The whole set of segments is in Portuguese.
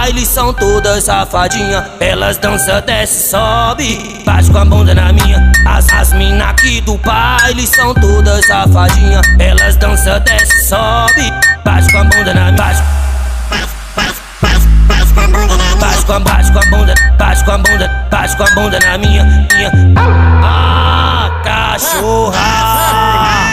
baile são todas safadinha. Elas dançam, desce, sobe, bate com a bunda na minha. As mina aqui do baile são todas safadinha. Elas dançam, desce, sobe, bate com a bunda na minha. Bate com a bunda, bate com a bunda, bate com a bunda na minha. Ah, cachorra,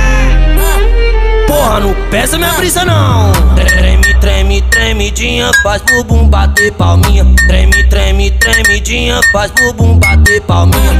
porra, não pesa minha brisa não. Treme, treme, tremidinha, faz bumbum bater palminha. Treme, treme, tremidinha, faz bumbum bater palminha.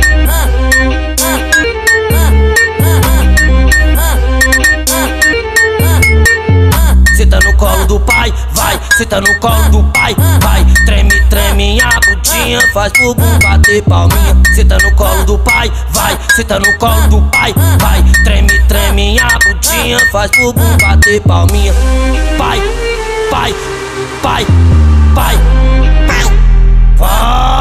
Senta no colo do pai, vai, senta no colo do pai, vai. Treme, treme a budinha, faz bumbum bater palminha. Senta no colo do pai, vai, senta no colo do pai, vai. Treme, treme a budinha, faz bumbum bater palminha. Pai, pai, pai, pai, vai.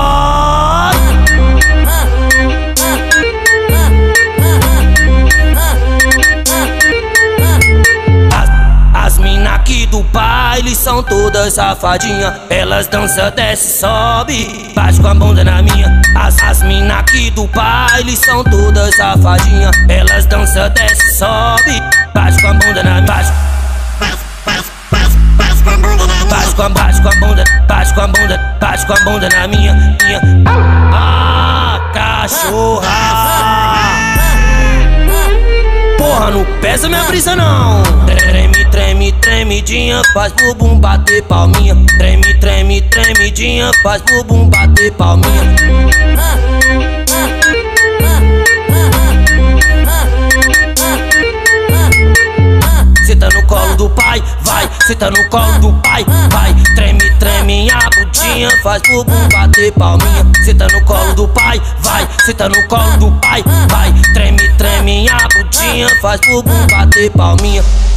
As mina aqui do baile são todas safadinha. Elas dançam, desce, sobe, bate com a bunda na minha. As mina aqui do baile são todas safadinha. Elas dançam, desce, sobe, bate com a bunda na minha. Bate com a bunda, bate com a bunda, bate com a bunda na minha. Ah, cachorra, porra, não pesa minha brisa não. Treme, treme, tremidinha, faz bumbum bater palminha. Treme, treme, tremidinha, faz bumbum bater palminha. Senta no colo do pai, vai, senta no colo do pai, vai. Treme, treme a budinha, faz bumbum bater palminha. Senta no colo do pai, vai, senta no colo do pai, vai. Treme, treme a budinha, faz bumbum bater palminha.